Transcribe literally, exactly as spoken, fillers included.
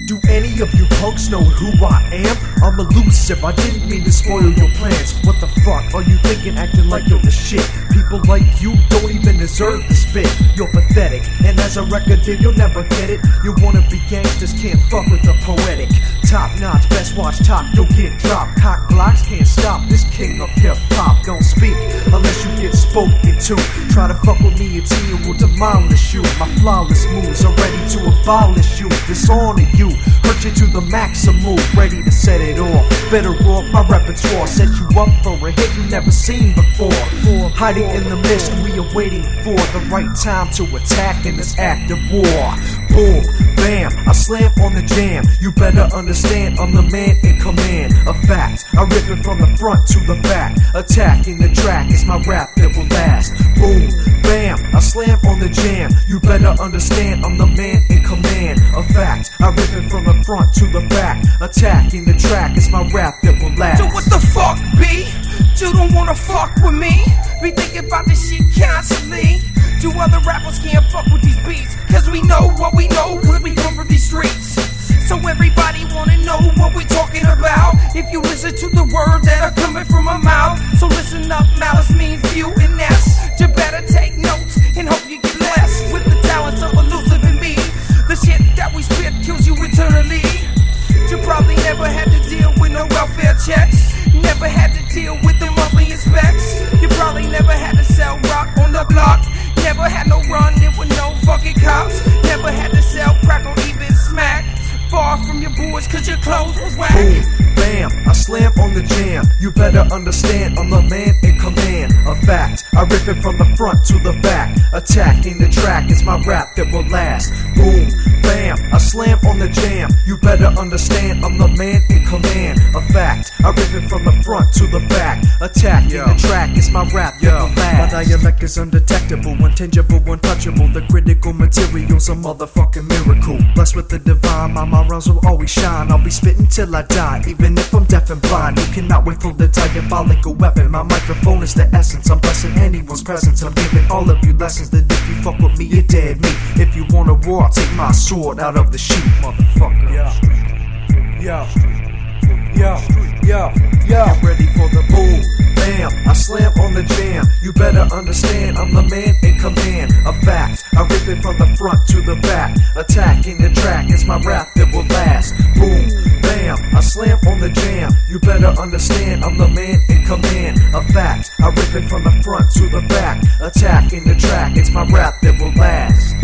Do any of you punks know who I am? I'm elusive, I didn't mean to spoil your plans. What the fuck are you thinking, acting like you're the shit? People like you don't even deserve the spit. You're pathetic, and as a record deal, you'll never get it. You wanna be gangsters, can't fuck with the poetic. Top notch, best watch top, you'll get dropped. Cock blocks can't stop this king of hip hop. Don't speak unless you get spoken to. Try to fuck with me, it's you will demolish you. My flawless moves are ready to abolish you, dishonor you, hurt you to the maximum, ready to set it off. Better off my repertoire, set you up for a hit you never seen before. Hiding in the mist, we are waiting for the right time to attack in this act of war. Boom, bam, I slam on the jam. You better understand I'm the man in command. A fact, I rip it from the front to the back. Attacking the track is my rap that will last. Boom, bam, I slam on the jam. You better understand I'm the man in command. A fact, I rip it from the front to the back. Attacking the track is my rap that will last. So what the fuck, B? You don't wanna fuck with me? Be thinking about this shit constantly. You other rappers can't fuck with these beats, cause we know what we know when we come from these streets. So everybody wanna know what we talking about. If you listen to the words that are coming from my mouth, so listen up, malice means you and S. You better take notes and hope you get blessed with the talents of elusive in me. The shit that we spit kills you eternally. You probably never had to deal with no welfare checks, never had to deal with the monthly inspects. You probably never had to sell rock on the block, never had no run-in with no fucking cops, never had to sell crack or even smack. Far from your boys cause your clothes was whack. Boom, bam, I slam on the jam. You better understand I'm the man in command. A fact, I rip it from the front to the back. Attacking the track is my rap that will last. Boom, bam, I slam on the jam. You better understand I'm the man in command. A fact, I rip it from the front to the back. Attacking Yo. the track is my rap that Yo. will last. My dialect is undetectable, intangible, untouchable. The critical material's a motherfucking miracle. Blessed with the divine, my My rhymes will always shine. I'll be spitting till I die, even if I'm deaf and blind. You cannot wait for the diabolical weapon. My microphone is the essence. I'm blessing anyone's presence. I'm giving all of you lessons that if you fuck with me, you're dead meat. If you want a war, I'll take my sword out of the sheep, motherfucker. Yeah, yeah, yeah, yeah, yeah. Get ready for the boom, bam, I slam on the jam. You better understand I'm the man in command. A fact, I rip it from the front to the back. Attacking the track is my rap that will last. Boom, bam, I slam on the jam. You better understand I'm the man in command. A fact, I rip it from the front to the back. Attacking the track, it's my rap that will last.